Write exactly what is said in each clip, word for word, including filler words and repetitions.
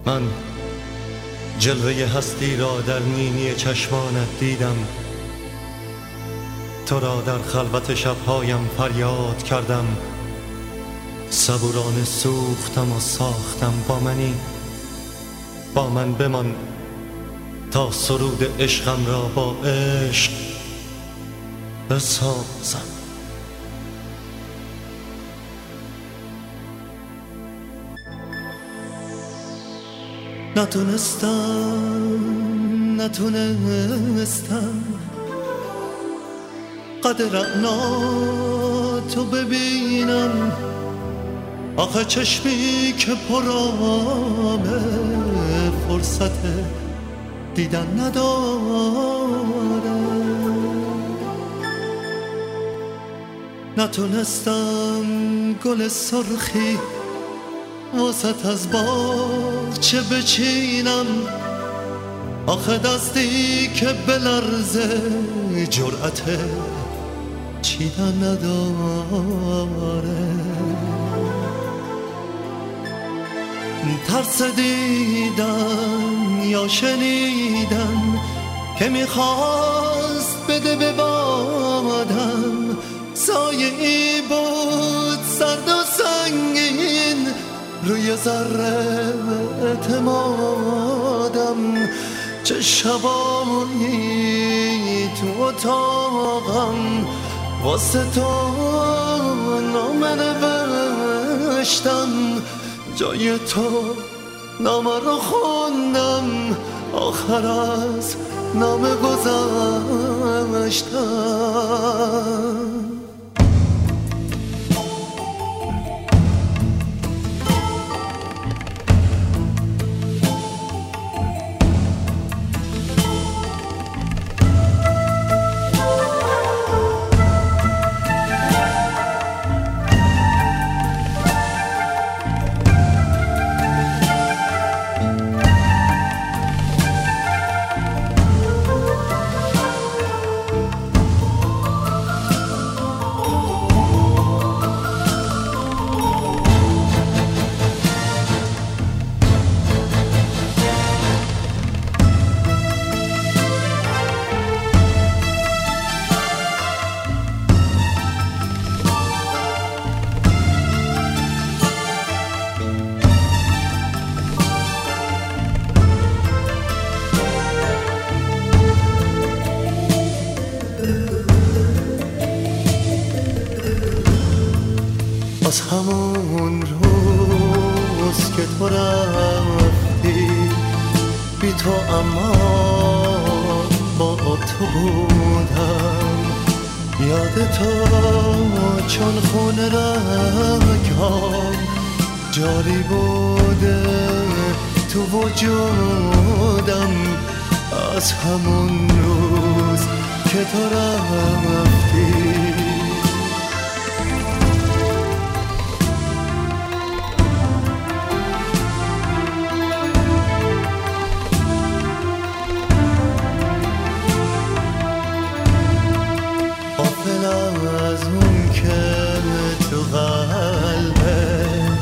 من جلوه هستی را در نینی چشمانت دیدم، تو را در خلوت شبهایم فریاد کردم. صبورانه سوختم و ساختم، با منی، با من بمان تا سرود عشقم را با عشق بسازم. نتونستم نتونستم قدر رعناتو ببینم، آخه چشمی که پرامه فرصت دیدن نداره. نتونستم گل سرخی وسط از باغچه بچینم، آخه دستی که بلرزه جرأت چیدن نداره. ترس دیدن یا شنیدن که میخواست بده به بادم، سایه ای بود سرد و سنگین روی ذره اعتمادم. چه شبایی تو اتاقم واسه تو نامه نوشتم، جای تو نامه رو خوندم، آخر از نامه گذشتم. از همون روز که تو رفتی بی تو، اما با تو بودم. یاد تو چون خون رگام جاری بوده تو وجودم. از همون روز که تو رفتی از اون که تو قلبه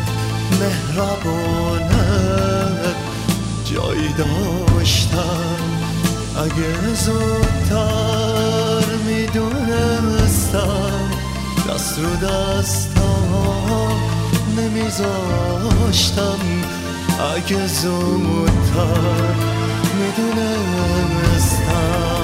مهربانت جایی داشتم. اگه زودتر میدونستم دست رو دستم نمیذاشتم. اگه زودتر میدونستم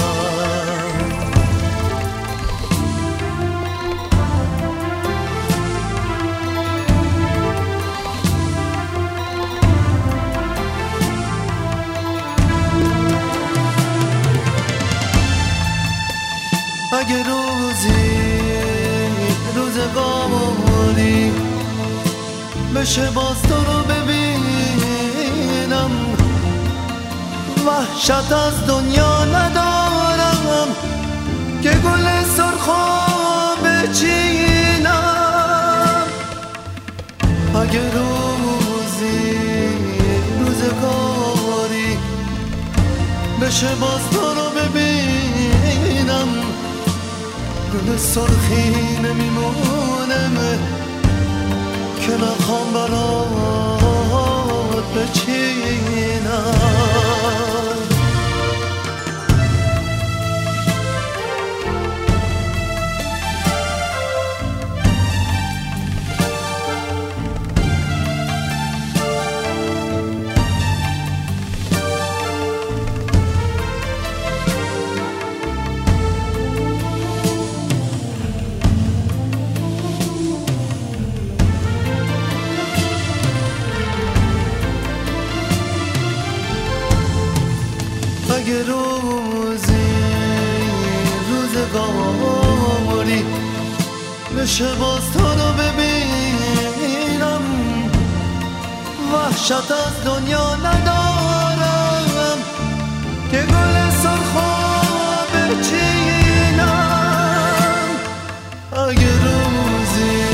اگه روزی روزگاری بشه باز تو رو ببینم، وحشت از دنیا ندارم که گل سرخو بچینم. اگه روزی روزگاری بشه باز تو رو ببینم، گل سرخی نمیمونم که نخوام برات برات بچینم. اگه روزی روزگاری بشه باز تو رو ببینم، وحشت از دنیا ندارم که گل سرخو بچینم. اگه روزی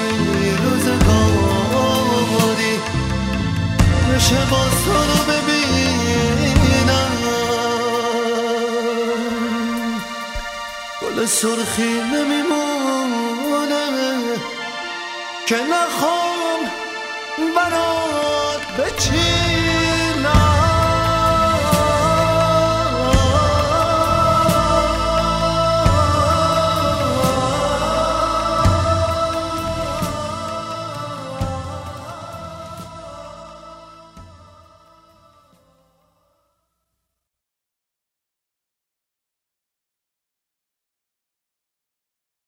روزگاری بشه باز تو رو ببینم، گل سرخی نمیمونه که نخوام برات بچینم.